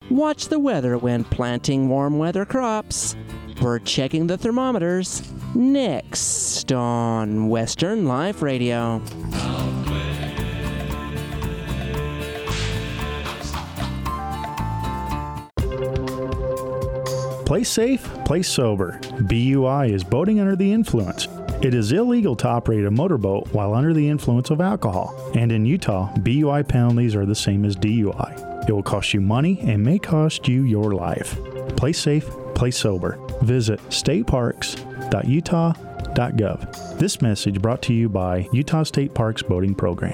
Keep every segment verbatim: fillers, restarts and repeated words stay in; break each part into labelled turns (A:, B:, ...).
A: Watch the weather when planting warm weather crops. We're checking the thermometers next on Western Life Radio.
B: Play safe, play sober. B U I is boating under the influence. It is illegal to operate a motorboat while under the influence of alcohol. And in Utah, B U I penalties are the same as D U I. It will cost you money and may cost you your life. Play safe, play sober. Visit state parks dot utah dot gov. This message brought to you by Utah State Parks Boating Program.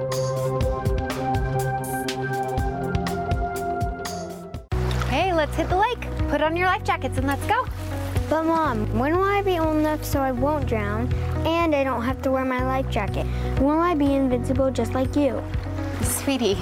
C: Hey, let's hit the lake. Put on your life jackets and let's go.
D: But Mom, when will I be old enough so I won't drown and I don't have to wear my life jacket? Will I be invincible just like you?
C: Sweetie,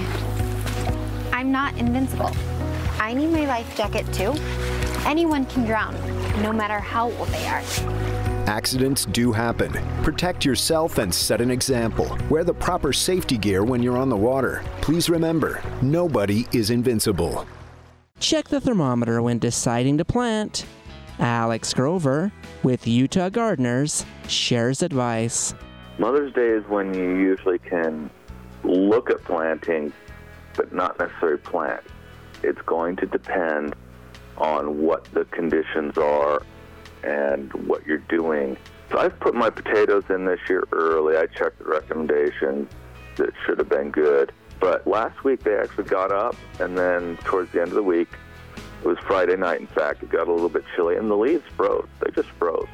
C: I'm not invincible. I need my life jacket too. Anyone can drown, no matter how old they are.
E: Accidents do happen. Protect yourself and set an example. Wear the proper safety gear when you're on the water. Please remember, nobody is invincible.
A: Check the thermometer when deciding to plant. Alex Grover with Utah Gardeners shares advice.
F: Mother's Day is when you usually can look at planting, but not necessarily plant. It's going to depend on what the conditions are and what you're doing. So I've put my potatoes in this year early. I checked the recommendations. That should have been good. But last week they actually got up, and then towards the end of the week, it was Friday night, in fact, it got a little bit chilly, and the leaves froze. They just froze.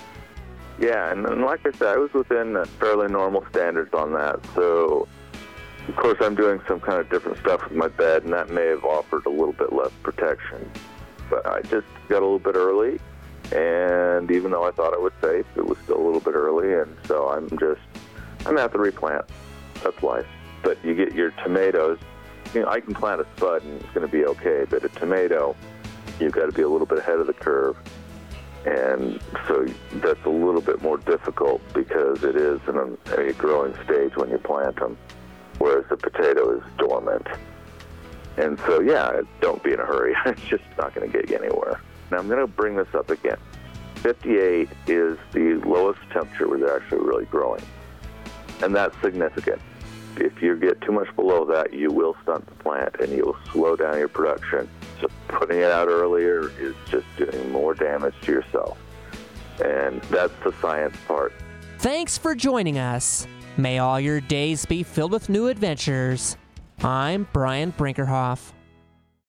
F: Yeah, and, and like I said, I was within fairly normal standards on that. So, of course, I'm doing some kind of different stuff with my bed, and that may have offered a little bit less protection. But I just got a little bit early, and even though I thought I was safe, it was still a little bit early, and so I'm just, I'm going to have to replant. That's life. But you get your tomatoes, you know, I can plant a spud and it's going to be okay, but a tomato, you've got to be a little bit ahead of the curve. And so that's a little bit more difficult because it is in a, a growing stage when you plant them, whereas the potato is dormant. And so, yeah, don't be in a hurry. It's just not going to get you anywhere. Now, I'm going to bring this up again. fifty-eight is the lowest temperature where they're actually really growing. And that's significant. If you get too much below that, you will stunt the plant and you will slow down your production. So putting it out earlier is just doing more damage to yourself. And that's the science part.
A: Thanks for joining us. May all your days be filled with new adventures. I'm Brian Brinkerhoff.